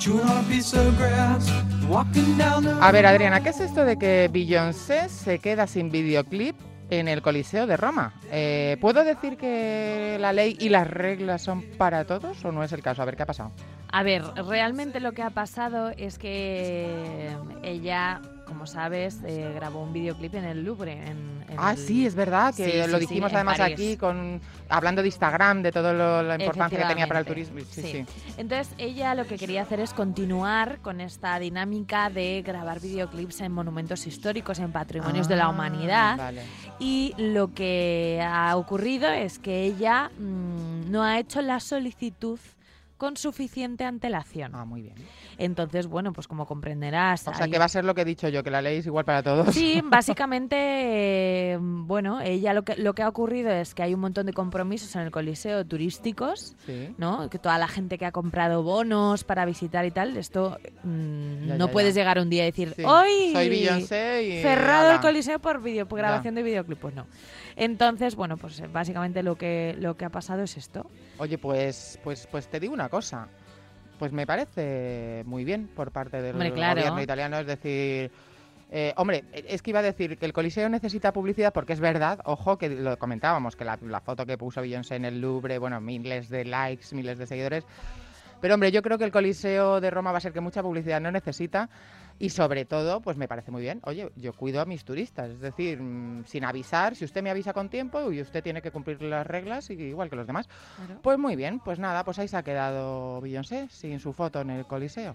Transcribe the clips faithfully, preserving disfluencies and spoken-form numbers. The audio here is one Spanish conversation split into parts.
A ver, Adriana, ¿qué es esto de que Beyoncé se queda sin videoclip en el Coliseo de Roma? Eh, ¿Puedo decir que la ley y las reglas son para todos o no es el caso? A ver, ¿qué ha pasado? A ver, realmente lo que ha pasado es que ella, como sabes, eh, grabó un videoclip en el Louvre. En, en ah, el... sí, es verdad, que sí, lo sí, dijimos sí, además París. aquí, con hablando de Instagram, de toda la importancia que tenía para el turismo. Sí, sí, sí. Entonces, ella lo que quería hacer es continuar con esta dinámica de grabar videoclips en monumentos históricos, en patrimonios ah, de la humanidad. Vale. Y lo que ha ocurrido es que ella mmm, no ha hecho la solicitud con suficiente antelación. Ah, muy bien. Entonces, bueno, pues como comprenderás... O sea, hay... que va a ser lo que he dicho yo, que la ley es igual para todos. Sí, básicamente, eh, bueno, ella lo que, lo que ha ocurrido es que hay un montón de compromisos en el Coliseo turísticos, sí. ¿no? Que toda la gente que ha comprado bonos para visitar y tal, esto mmm, ya, no ya, puedes ya. llegar un día y decir, sí. hoy soy Beyoncé y cerrado ala. el Coliseo por, video, por grabación ya. de videoclip, pues no. Entonces, bueno, pues básicamente lo que, lo que ha pasado es esto. Oye, pues, pues, pues te digo una cosa. Pues me parece muy bien por parte del hombre, claro. gobierno italiano, es decir, eh, hombre, es que iba a decir que el Coliseo necesita publicidad porque es verdad, ojo, que lo comentábamos, que la, la foto que puso Beyoncé en el Louvre, bueno, miles de likes, miles de seguidores, pero hombre, yo creo que el Coliseo de Roma va a ser que mucha publicidad no necesita y sobre todo, pues me parece muy bien, oye, yo cuido a mis turistas, es decir, mmm, sin avisar, si usted me avisa con tiempo y usted tiene que cumplir las reglas igual que los demás, claro. Pues muy bien, pues nada, pues ahí se ha quedado Beyoncé sin su foto en el Coliseo.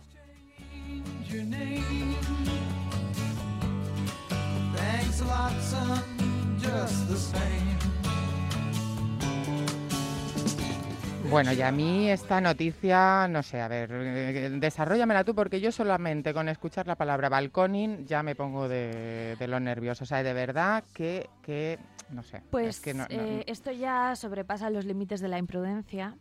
Bueno, y a mí esta noticia, no sé, a ver, desarróllamela tú, porque yo solamente con escuchar la palabra balconing ya me pongo de, de los nervios. O sea, de verdad que, que no sé. Pues es que no, no, eh, esto ya sobrepasa los límites de la imprudencia.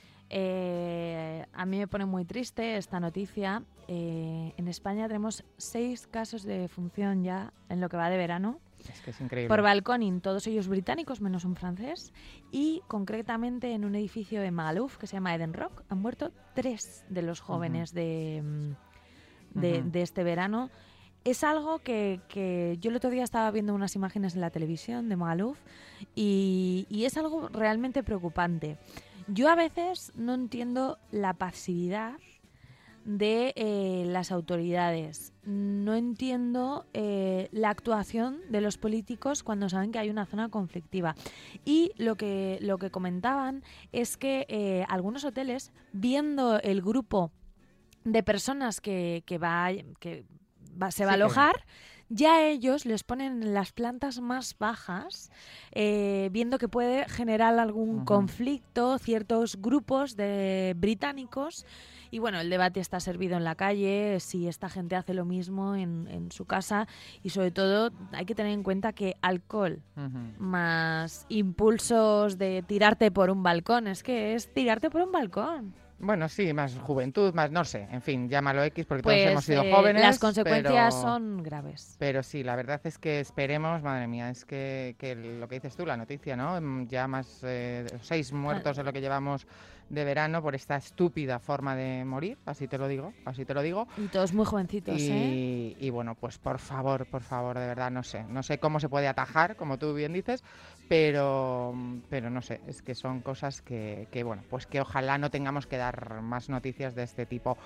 Eh, a mí me pone muy triste esta noticia. Eh, en España tenemos seis casos de defunción ya en lo que va de verano. Es que es increíble. Por balconing, todos ellos británicos, menos un francés. Y concretamente en un edificio de Magaluf, que se llama Eden Rock, han muerto tres de los jóvenes uh-huh. de, de, uh-huh. de este verano. Es algo que, que yo el otro día estaba viendo unas imágenes en la televisión de Magaluf y, y es algo realmente preocupante. Yo a veces no entiendo la pasividad de eh, las autoridades. No entiendo eh, la actuación de los políticos cuando saben que hay una zona conflictiva. Y lo que, lo que comentaban es que eh, algunos hoteles, viendo el grupo de personas que, que, va, que va, se va sí, a alojar, que... ya ellos les ponen las plantas más bajas, eh, viendo que puede generar algún uh-huh. conflicto, ciertos grupos de británicos. Y bueno, el debate está servido en la calle, si esta gente hace lo mismo en, en su casa y sobre todo hay que tener en cuenta que alcohol uh-huh. más impulsos de tirarte por un balcón, es que es tirarte por un balcón. Bueno, sí, más juventud, más no sé, en fin, llámalo X porque pues, todos hemos sido eh, jóvenes. Las consecuencias pero, son graves. Pero sí, la verdad es que esperemos, madre mía, es que, que lo que dices tú, la noticia, ¿no? Ya más eh, seis muertos ah. es lo que llevamos de verano por esta estúpida forma de morir, así te lo digo, así te lo digo. Y todos muy jovencitos, y, ¿eh? Y bueno, pues por favor, por favor, de verdad, no sé, no sé cómo se puede atajar, como tú bien dices, pero, pero no sé, es que son cosas que, que, bueno, pues que ojalá no tengamos que dar más noticias de este tipo.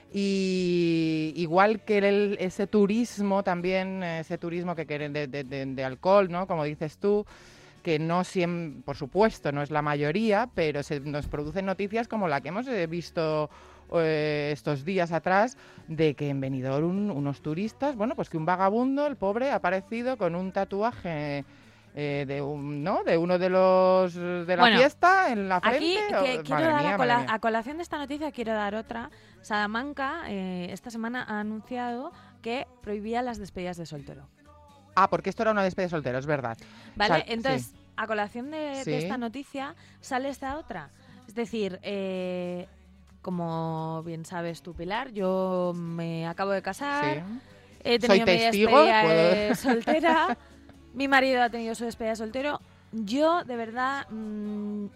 Y igual que el, ese turismo también, ese turismo que quieren de, de, de, de alcohol, ¿no? Como dices tú, que no siempre, por supuesto, no es la mayoría, pero se nos producen noticias como la que hemos visto eh, estos días atrás, de que en Benidorm un, unos turistas, bueno, pues que un vagabundo, el pobre, ha aparecido con un tatuaje eh, de un, ¿no? de uno de los de la bueno, fiesta en la frente. Aquí que, oh, quiero dar mía, a, cola, a colación de esta noticia, quiero dar otra. Salamanca eh, esta semana ha anunciado que prohibía las despedidas de soltero. Ah, porque esto era una despedida de soltero, es verdad. Vale, o sea, entonces, sí. a colación de, sí. de esta noticia sale esta otra. Es decir, eh, como bien sabes tú, Pilar, yo me acabo de casar, sí. he tenido Soy mi testigo, despedida ¿puedo? de soltera, mi marido ha tenido su despedida de soltero. Yo, de verdad, mmm,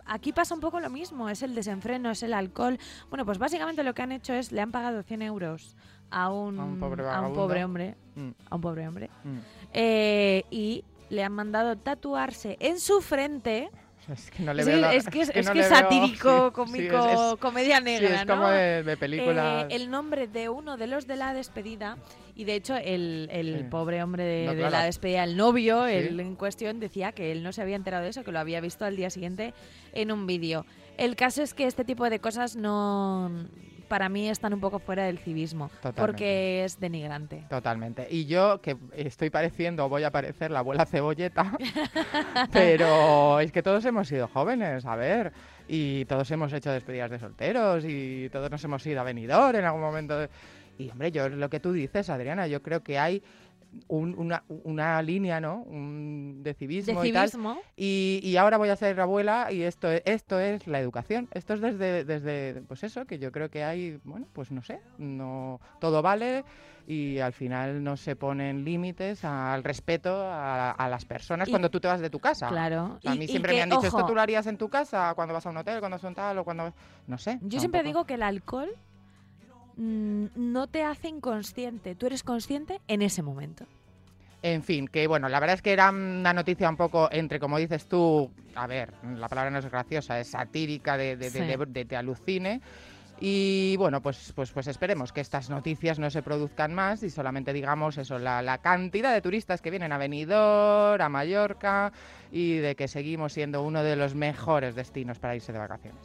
aquí pasa un poco lo mismo, es el desenfreno, es el alcohol. Bueno, pues básicamente lo que han hecho es, le han pagado cien euros a un, a un pobre, a un pobre hombre, mm. a un pobre hombre, mm. eh, y le han mandado tatuarse en su frente. Es que no le Sí, veo la, es que es, es que es no que le satírico, veo, sí, cómico, sí, es, es, comedia negra, sí, es ¿no? como de, de película. Eh, el nombre de uno de los de la despedida, y de hecho el, el sí. pobre hombre de, no, de claro. la despedida, el novio, sí. el en cuestión, decía que él no se había enterado de eso, que lo había visto al día siguiente en un vídeo. El caso es que este tipo de cosas no... para mí están un poco fuera del civismo, Totalmente. Porque es denigrante. Totalmente. Y yo, que estoy pareciendo, voy a parecer la abuela cebolleta, pero es que todos hemos sido jóvenes, a ver, y todos hemos hecho despedidas de solteros, y todos nos hemos ido a Benidorm en algún momento. De... Y, hombre, yo lo que tú dices, Adriana, yo creo que hay... Un, una, una línea, ¿no? Un, de civismo, de y tal. civismo. Y, y ahora voy a ser abuela y esto, esto es la educación. Esto es desde, desde, pues eso, que yo creo que hay, bueno, pues no sé, no todo vale y al final no se ponen límites al respeto a, a las personas y, cuando tú te vas de tu casa. Claro. O sea, a mí y, siempre y que, me han dicho, ojo, esto tú lo harías en tu casa, cuando vas a un hotel, cuando son tal o cuando... No sé. Yo siempre digo que el alcohol no te hace inconsciente, tú eres consciente en ese momento. En fin, que bueno, la verdad es que era una noticia un poco entre, como dices tú, a ver, la palabra no es graciosa, es satírica, de, de, sí. de, de, de te alucine. Y bueno, pues, pues, pues esperemos que estas noticias no se produzcan más y solamente digamos eso, la, la cantidad de turistas que vienen a Benidorm, a Mallorca y de que seguimos siendo uno de los mejores destinos para irse de vacaciones.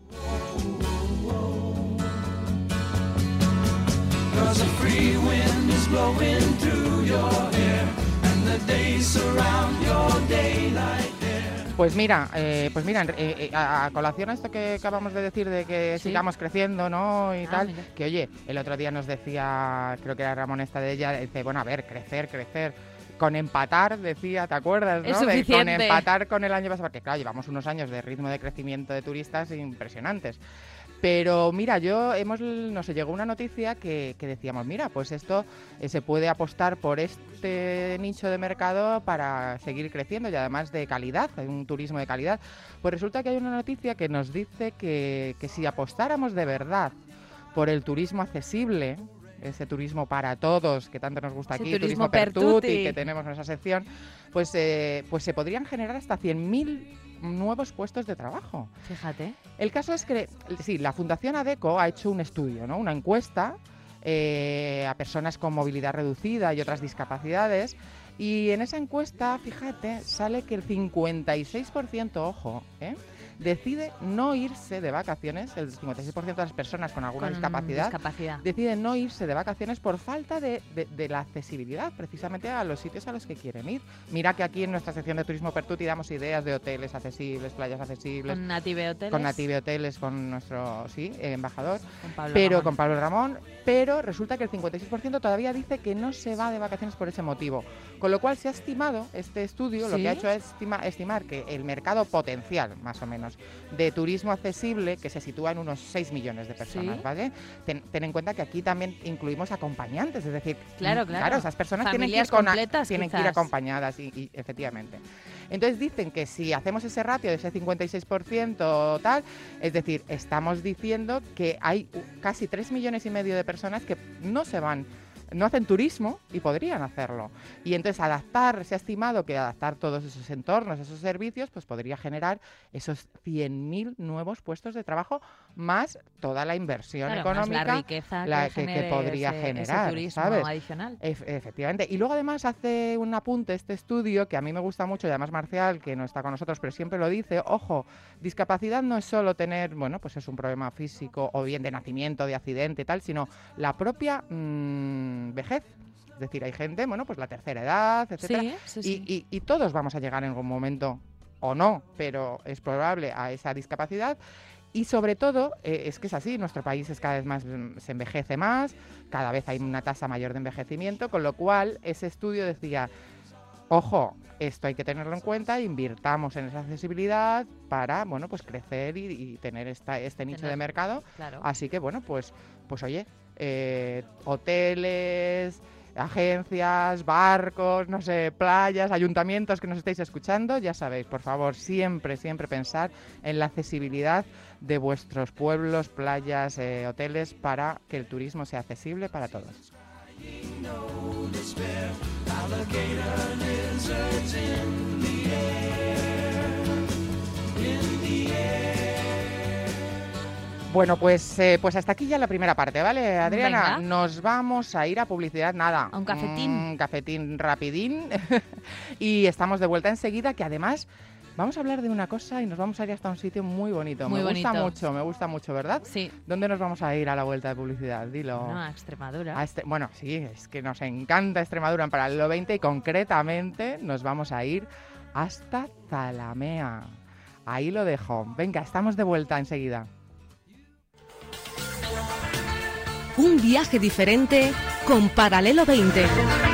Cause a free wind is blowing through your hair and the days surround your daylight there. Pues mira, eh, pues mira, eh, eh, a, a colación a esto que acabamos de decir de que ¿Sí? sigamos creciendo, ¿no? Y ah, tal, mira. Que oye, el otro día nos decía, creo que era Ramón esta de ella, dice, bueno, a ver, crecer, crecer. Con empatar, decía, ¿te acuerdas? ¿No? Es De, suficiente. Con empatar con el año pasado, porque claro, llevamos unos años de ritmo de crecimiento de turistas impresionantes. Pero mira, yo hemos nos llegó una noticia que, que decíamos, mira, pues esto eh, se puede apostar por este nicho de mercado para seguir creciendo y además de calidad, hay un turismo de calidad. Pues resulta que hay una noticia que nos dice que, que si apostáramos de verdad por el turismo accesible, ese turismo para todos que tanto nos gusta ese aquí, turismo, turismo per tutti tutti que tenemos en esa sección, pues, eh, pues se podrían generar hasta cien mil nuevos puestos de trabajo. Fíjate. El caso es que, sí, la Fundación ADECO ha hecho un estudio, ¿no? Una encuesta eh, a personas con movilidad reducida y otras discapacidades. Y en esa encuesta, fíjate, sale que el cincuenta y seis por ciento, ojo, ¿eh? decide no irse de vacaciones, el cincuenta y seis por ciento de las personas con alguna con discapacidad, discapacidad deciden no irse de vacaciones por falta de, de, de la accesibilidad precisamente a los sitios a los que quieren ir. Mira que aquí en nuestra sección de Turismo per tutti damos ideas de hoteles accesibles, playas accesibles. Con Native Hoteles. Con Native Hoteles, con nuestro sí, eh, embajador, con Pablo pero Ramón. con Pablo Ramón, pero resulta que el cincuenta y seis por ciento todavía dice que no se va de vacaciones por ese motivo. Con lo cual se ha estimado, este estudio, ¿Sí? lo que ha hecho es estima, estimar que el mercado potencial, más o menos, de turismo accesible, que se sitúa en unos seis millones de personas, ¿Sí? ¿vale? Ten, ten en cuenta que aquí también incluimos acompañantes, es decir, claro, claro. claro esas personas Familias tienen que ir, completas, con, tienen que ir acompañadas, y, y efectivamente. Entonces dicen que si hacemos ese ratio de ese cincuenta y seis por ciento tal, es decir, estamos diciendo que hay casi tres millones y medio de personas que no se van, no hacen turismo y podrían hacerlo. Y entonces adaptar, se ha estimado que adaptar todos esos entornos, esos servicios, pues podría generar esos cien mil nuevos puestos de trabajo, más toda la inversión claro, económica más la riqueza la que, que, que podría ese, generar, ese turismo ¿sabes? adicional. Ef- efectivamente. Y luego además hace un apunte este estudio que a mí me gusta mucho, y además Marcial, que no está con nosotros, pero siempre lo dice, ojo, discapacidad no es solo tener, bueno, pues es un problema físico o bien de nacimiento, de accidente y tal, sino la propia mmm, vejez. Es decir, hay gente, bueno, pues la tercera edad, etcétera, sí, sí, sí. Y, y, y todos vamos a llegar en algún momento, o no, pero es probable, a esa discapacidad. Y sobre todo, eh, es que es así, nuestro país es cada vez más, se envejece más, cada vez hay una tasa mayor de envejecimiento, con lo cual ese estudio decía, ojo, esto hay que tenerlo en cuenta, invirtamos en esa accesibilidad para, bueno, pues crecer y, y tener esta, este nicho tener, de mercado. Claro. Así que, bueno, pues, pues oye, eh, hoteles, agencias, barcos, no sé, playas, ayuntamientos que nos estéis escuchando, ya sabéis, por favor, siempre, siempre pensar en la accesibilidad de vuestros pueblos, playas, eh, hoteles, para que el turismo sea accesible para todos. Bueno, pues, eh, pues hasta aquí ya la primera parte, ¿vale, Adriana? Venga. Nos vamos a ir a publicidad, nada. A un cafetín. Un cafetín rapidín. Y estamos de vuelta enseguida, que además vamos a hablar de una cosa y nos vamos a ir hasta un sitio muy bonito. Muy me gusta bonito. mucho, me gusta mucho, ¿verdad? Sí. ¿Dónde nos vamos a ir a la vuelta de publicidad? Dilo. No, a Extremadura. A este, bueno, sí, es que nos encanta Extremadura en Paralelo veinte y concretamente nos vamos a ir hasta Zalamea. Ahí lo dejo. Venga, estamos de vuelta enseguida. Un viaje diferente con Paralelo veinte.